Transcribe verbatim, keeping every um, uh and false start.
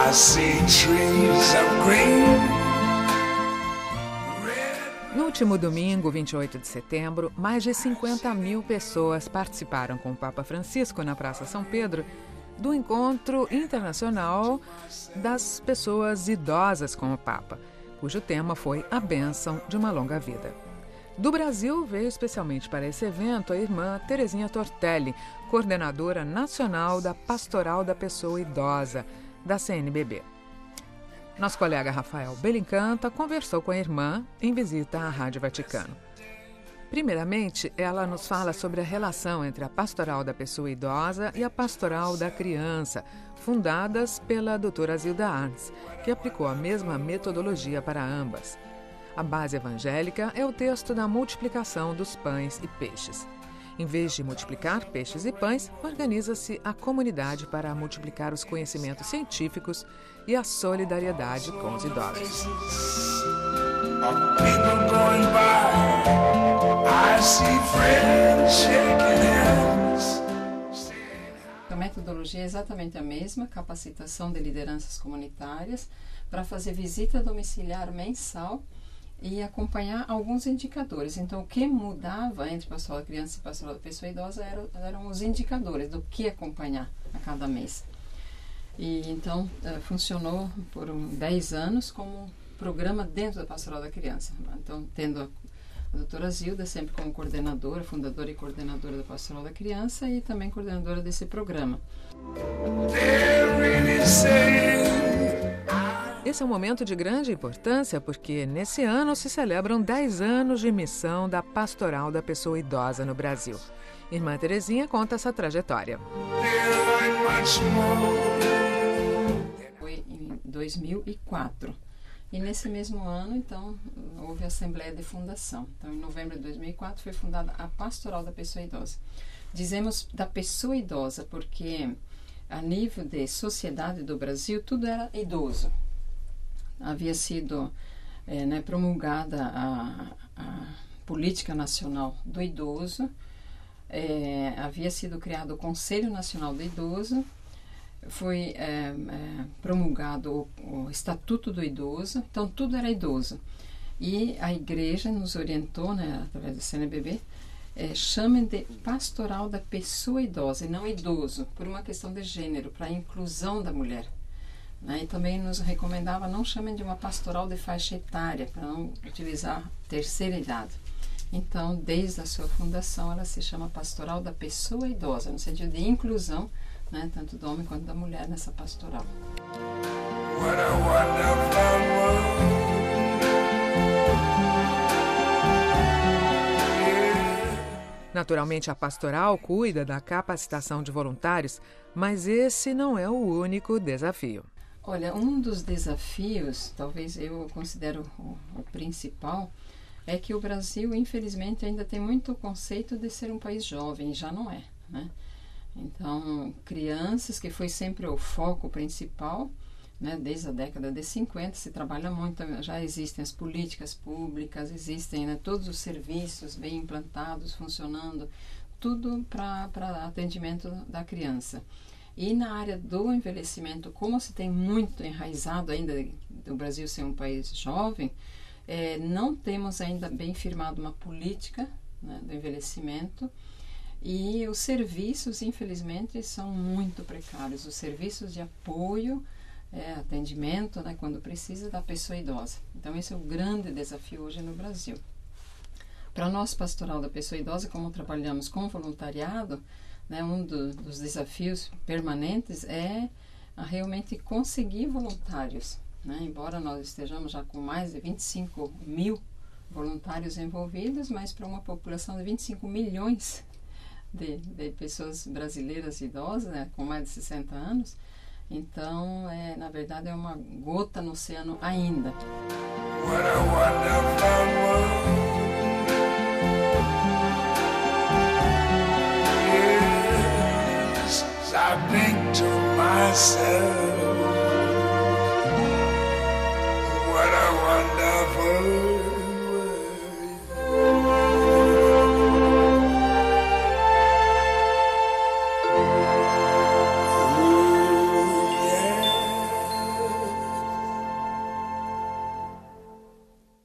I see trees of green. No último domingo, vinte e oito de setembro, mais de cinquenta mil pessoas participaram com o Papa Francisco na Praça São Pedro do Encontro Internacional das Pessoas Idosas com o Papa, cujo tema foi a bênção de uma longa vida. Do Brasil, veio especialmente para esse evento a irmã Terezinha Tortelli, coordenadora nacional da Pastoral da Pessoa Idosa, da C N B B. Nosso colega Rafael Belincanta conversou com a irmã em visita à Rádio Vaticano. Primeiramente, ela nos fala sobre a relação entre a Pastoral da Pessoa Idosa e a Pastoral da Criança, fundadas pela doutora Zilda Arnes, que aplicou a mesma metodologia para ambas. A base evangélica é o texto da multiplicação dos pães e peixes. Em vez de multiplicar peixes e pães, organiza-se a comunidade para multiplicar os conhecimentos científicos e a solidariedade com os idosos. A metodologia é exatamente a mesma, capacitação de lideranças comunitárias para fazer visita domiciliar mensal e acompanhar alguns indicadores. Então, o que mudava entre pastoral da criança e pastoral da pessoa idosa eram, eram os indicadores do que acompanhar a cada mês. E então, uh, funcionou por um, dez anos como programa dentro da pastoral da criança. Então, tendo a, a doutora Zilda sempre como coordenadora, fundadora e coordenadora da pastoral da criança e também coordenadora desse programa. Esse é um momento de grande importância porque, nesse ano, se celebram dez anos de missão da Pastoral da Pessoa Idosa no Brasil. Irmã Terezinha conta essa trajetória. Foi em dois mil e quatro. E nesse mesmo ano, então, houve a Assembleia de Fundação. Então, em novembro de dois mil e quatro, foi fundada a Pastoral da Pessoa Idosa. Dizemos da pessoa idosa porque, a nível de sociedade do Brasil, tudo era idoso. Havia sido é, né, promulgada a, a Política Nacional do Idoso, é, havia sido criado o Conselho Nacional do Idoso, foi é, é, promulgado o, o Estatuto do Idoso, então tudo era idoso. E a Igreja nos orientou, né, através do C N B B, é, chamem de Pastoral da Pessoa Idosa e não idoso, por uma questão de gênero, para a inclusão da mulher. Né, e também nos recomendava não chamem de uma pastoral de faixa etária, para não utilizar terceira idade. Então, desde a sua fundação, ela se chama Pastoral da Pessoa Idosa, no sentido de inclusão, né, tanto do homem quanto da mulher nessa pastoral. What a wonderful world. Naturalmente, a pastoral cuida da capacitação de voluntários, mas esse não é o único desafio. Olha, um dos desafios, talvez eu considero o, o principal, é que o Brasil, infelizmente, ainda tem muito conceito de ser um país jovem, já não é, né? Então, crianças, que foi sempre o foco principal, né, desde a década de cinquenta, se trabalha muito, já existem as políticas públicas, existem, né, todos os serviços bem implantados, funcionando, tudo para atendimento da criança. E na área do envelhecimento, como se tem muito enraizado ainda do Brasil ser um país jovem, é, não temos ainda bem firmado uma política, né, do envelhecimento, e os serviços, infelizmente, são muito precários. Os serviços de apoio, é, atendimento, né, quando precisa, da pessoa idosa. Então, esse é o grande desafio hoje no Brasil. Para nós, Pastoral da Pessoa Idosa, como trabalhamos com voluntariado, né, um do, dos desafios permanentes é a realmente conseguir voluntários. Né? Embora nós estejamos já com mais de vinte e cinco mil voluntários envolvidos, mas para uma população de vinte e cinco milhões de, de pessoas brasileiras idosas, né, com mais de sessenta anos, então, é, na verdade, é uma gota no oceano ainda. What a wonderful world. Yes, I think to myself.